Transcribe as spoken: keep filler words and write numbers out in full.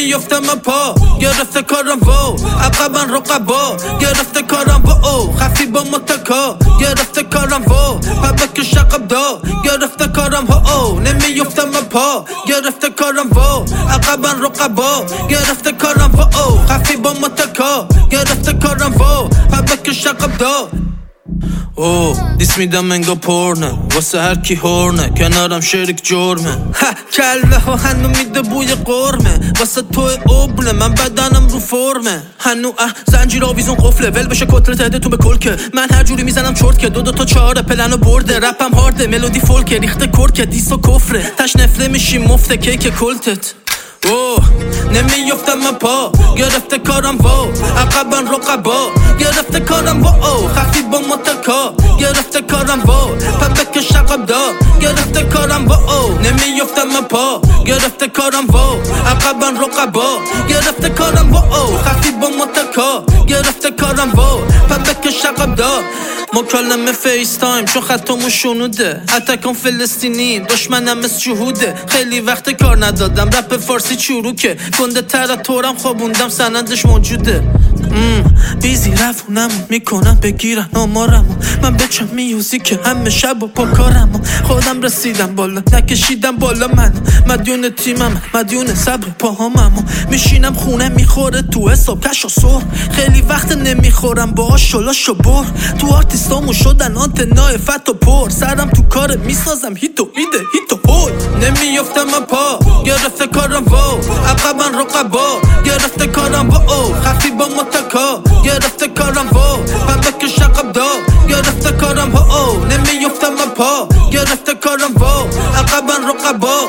نمیافتم پا گرفته کارم و عقبا رقبا گرفته کارم و او خفی با متکا گرفته کارم و پبک شقب دا گرفته کارم و او نمیافتم پا گرفته کارم و عقبا رقبا گرفته کارم و او خفی با متکا گرفته کارم و پبک شقب دا او دیس میدم انگا پرنه واسه هر کی هورنه کنارم شریک جرمه ها کله ها هنو میده بوی قرمه واسه توی اوبله من بدنم رو فرمه هنو اه زنجیر آویزون قفله ول بشه کتلت هده تو به کلکه من هر جوری میزنم چرت که دو دو تا چهاره پلنو برده رپم هارده ملودی فولکه ریخته کرکه دیس و کفره تش نفله میشی مفته کیک کلتت اوه نمیافتم پا گرفته کارم و عقبا رقبا گرفته کارم و او خفی با متکا گرفته کارم و پبک شقب دا گرفته کارم و او نمیافتم پا گرفته کارم و عقبا رقبا گرفته کارم و او خفی با متکا گرفته کارم و پبک شقب دا مکالمه فیس تایم چون خطامو شنوده اتکان فلسطینی دشمنم از جهوده خیلی وقت کار ندادم رپ فارسی چروکه گنده تر تورم خوابوندم سندش موجوده بیزی رفونم میکنم بگیرن آمارمو من بچم میوزی که همه شب و پا کارمو خودم رسیدم بالا نکشیدم بالا منو مدیون تیمم مدیون صبر پاهاممو میشینم خونه میخوره تو حساب کش و سر خیلی وقت نمیخورم با شلاش و بر تو آرتیستامو شدن آنتنای فت و پر سرم تو کار میسازم هیتو ایده هیتو هوی نمیافتم پا گرفته کارم و عقبا رقبا گرفته کارم و او خفی با متکا گرفته کارم و پبک شقب دا گرفته کارم و او نمیافتم پا گرفته کارم و عقبا رقبا